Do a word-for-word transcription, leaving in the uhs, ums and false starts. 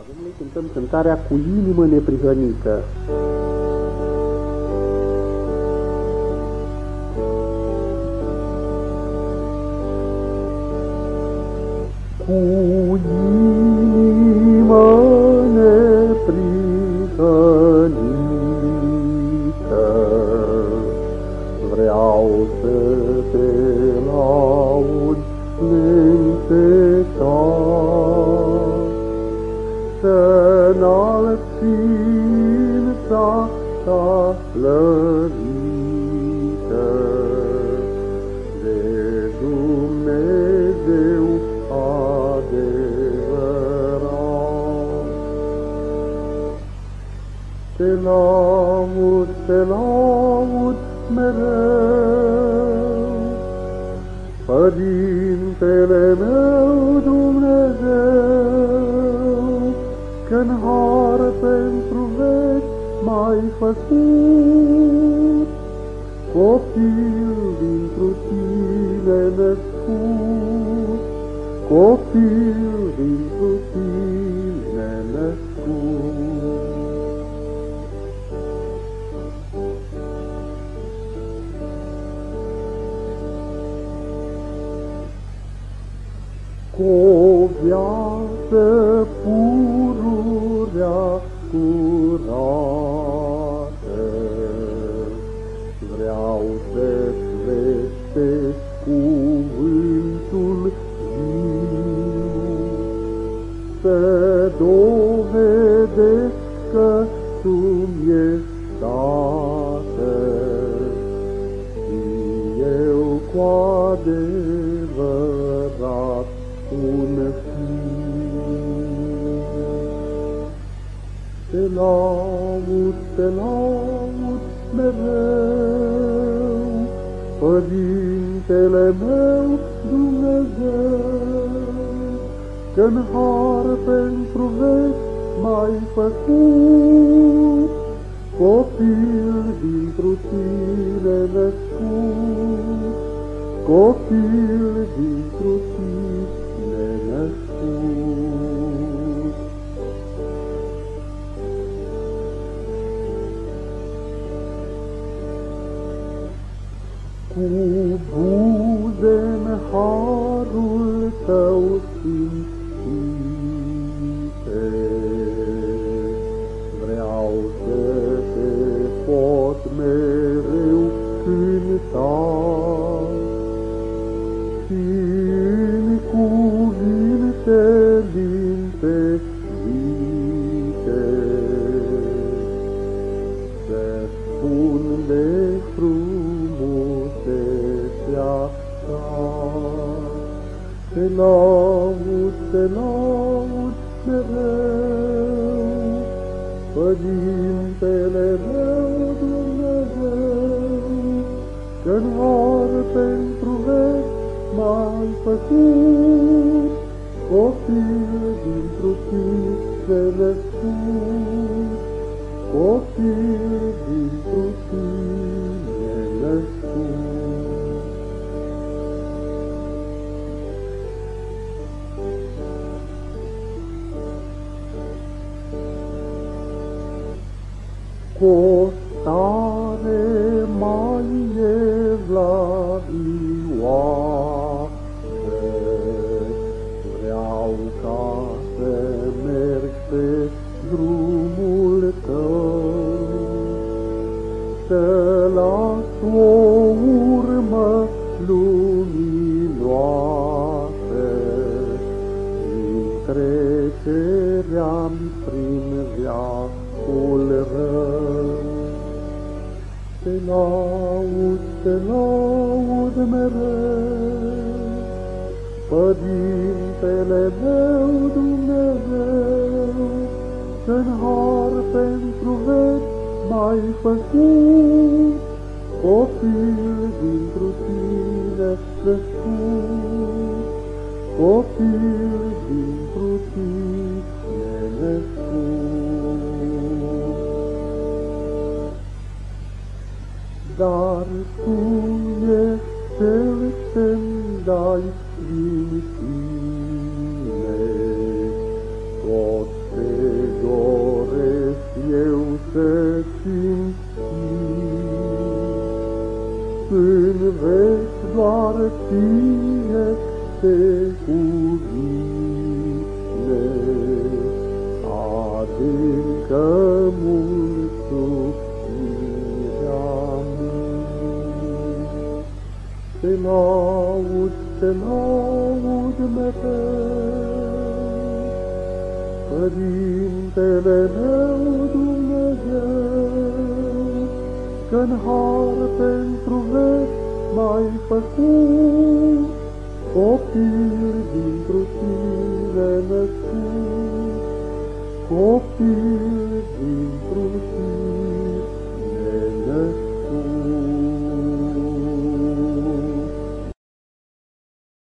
Domnule, cântăm cântarea Cu inimă neprihănită. Cu inimă neprihănită vreau să te laud neîncetat, să-nalt ființa ta slăvită de Dumnezeu adevărat. Te laud, te laud mereu, Părintele meu Dumnezeu, că-n har pentru veci m-ai făcut, copil dintr-o tine născut, copil dintr-o tine născut. Cu-o viață pururea curată vreau să-ți vestesc cuvântul viu, să dovedesc că tu-mi ești Tată și eu cu adevărat un fiu. Te laud, te laud mereu, Părintele meu Dumnezeu, că-n har pentru veci m-ai făcut, copil dintr-o tine născut, copil dintr-o tine născut. Cu buze-n harul tău sfințite vreau să te pot mereu cânta, și în cuvinte limpezite să spun de frumusețea ta. Te laud, te laud mereu, Părintele meu Dumnezeu, că-n har pentru veci m-ai făcut, copil dintr-o tine născut, copil dintr-o tine născut. Cu-o stare mai evlavioasă vreau ca să merg pe drumul tău, să las o urmă luminoasă din trecerea-mi prin viacul rău. Te laud, te laud mereu, Părintele meu Dumnezeu, că-n har pentru veci m-ai făcut, copil dintr-o tine născut, copil dintr-o tine născut. Dar tu ești cel ce-mi dai din tine tot te doresc eu să simt. În veci doar ție te cuvine, adâncă mulțumirea mea. Te laud, te laud mereu, Părintele meu Dumnezeu, că-n har pentru veci m-ai făcut, copil dintr-o tine născut, copil